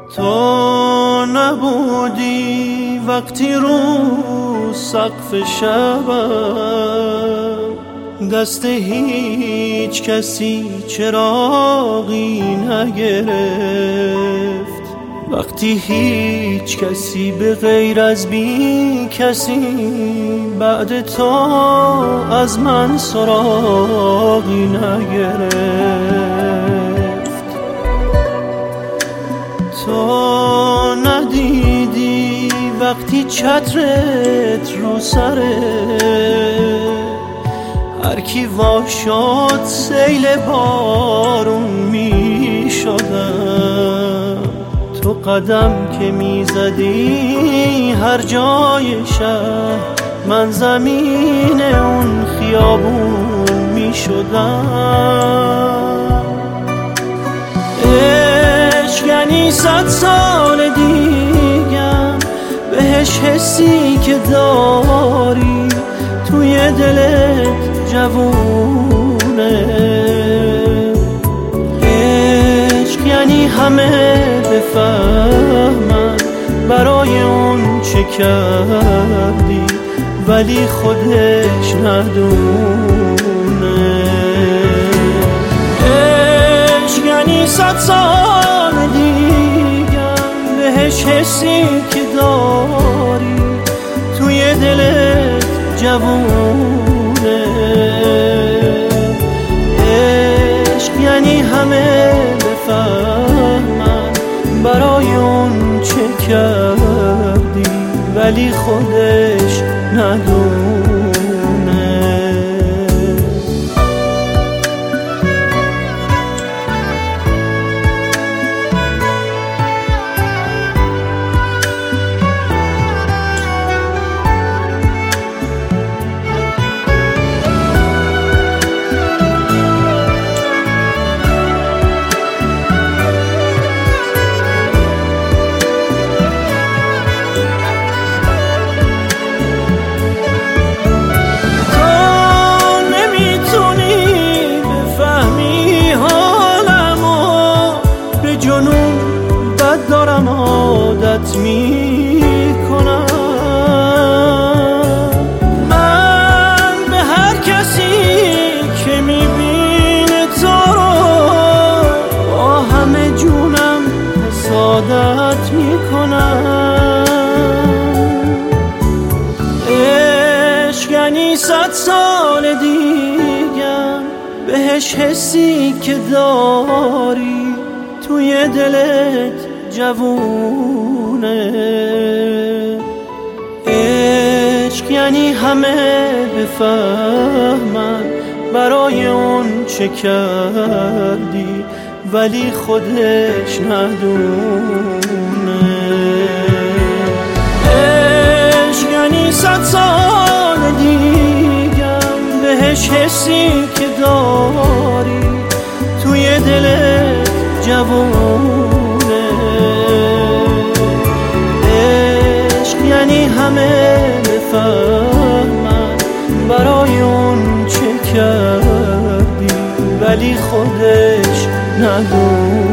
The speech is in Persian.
تو نبودی وقتی رو سقف شبم دست هیچ کسی چراغی نگرفت، وقتی هیچ کسی به غیر از بی کسی بعد تو از من سراغی نگرفت. تو ندیدی وقتی چترت رو سره هر کی وا شد سیل بارون می شدم، تو قدم که می زدی هر جای شهر من زمین اون خیابون می شدم. عشق یعنی 100 سال دیگم بهش حسی که داری توی دلت جوونه. عشق یعنی همه بفهمن برای اون چه کردی ولی خودش ندونه. عشق یعنی 100 سال دیگم بهش حسی که داری توی دلت جوونه. عشق یعنی همه بفهمن برای اون چه کردی ولی خودش ندونه. دارم عادت میکنم من به هر کسی که میبینه تو رو با همه جونم حسادت میکنم. عشق یعنی 100 سال دیگم بهش حسی که داری توی دلت جوونه. عشق یعنی همه بفهمن برای اون چه کردی ولی خودش ندونه. عشق یعنی 100 سال دیگم بهش حسی که داری توی دلت جوونه. عشق یعنی همه بفهمن برای اون چه کردی ولی خودش ندونه.